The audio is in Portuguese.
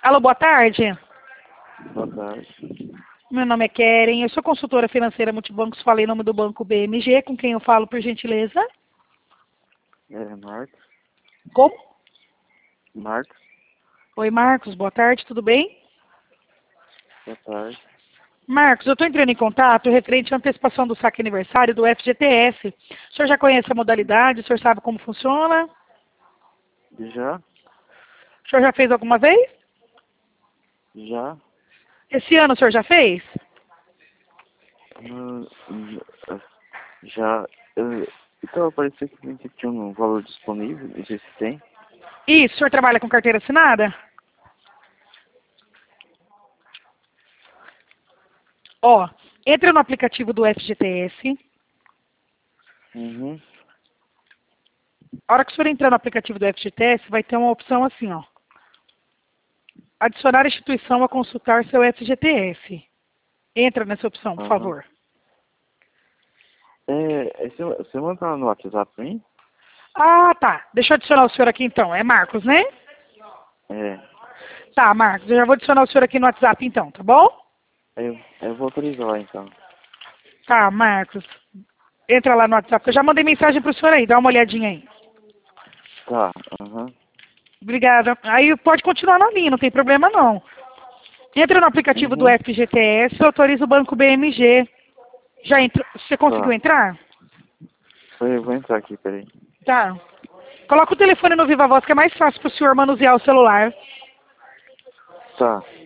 Alô, boa tarde. Boa tarde. Meu nome é Keren, eu sou consultora financeira Multibancos, falei em nome do Banco BMG, com quem eu falo, por gentileza? É Marcos. Como? Marcos. Oi, Marcos, boa tarde, tudo bem? Boa tarde. Marcos, eu estou entrando em contato referente à antecipação do saque aniversário do FGTS. O senhor já conhece a modalidade? O senhor sabe como funciona? Já? O senhor já fez alguma vez? Já? Esse ano o senhor já fez? Hum, já. Então, parecia que tinha um valor disponível. Não sei se tem. Isso, o senhor trabalha com carteira assinada? Ó, entra no aplicativo do FGTS. Uhum. A hora que o senhor entrar no aplicativo do FGTS, vai ter uma opção assim, ó. Adicionar instituição a consultar seu FGTS. Entra nessa opção, por Aham. favor. Você manda no WhatsApp pra mim? Ah, tá. Deixa eu adicionar o senhor aqui então. É Marcos, né? É. Tá, Marcos. Eu já vou adicionar o senhor aqui no WhatsApp então, tá bom? Eu vou autorizar lá, então. Tá, Marcos. Entra lá no WhatsApp. Eu já mandei mensagem pro senhor aí. Dá uma olhadinha aí. Tá. Aham. Obrigada. Aí pode continuar na linha, não tem problema não. Entra no aplicativo do Uhum. FGTS e autoriza o Banco BMG. Já entrou? Você conseguiu Tá. entrar? Eu vou entrar aqui, peraí. Tá. Coloca o telefone no Viva Voz que é mais fácil pro senhor manusear o celular. Tá.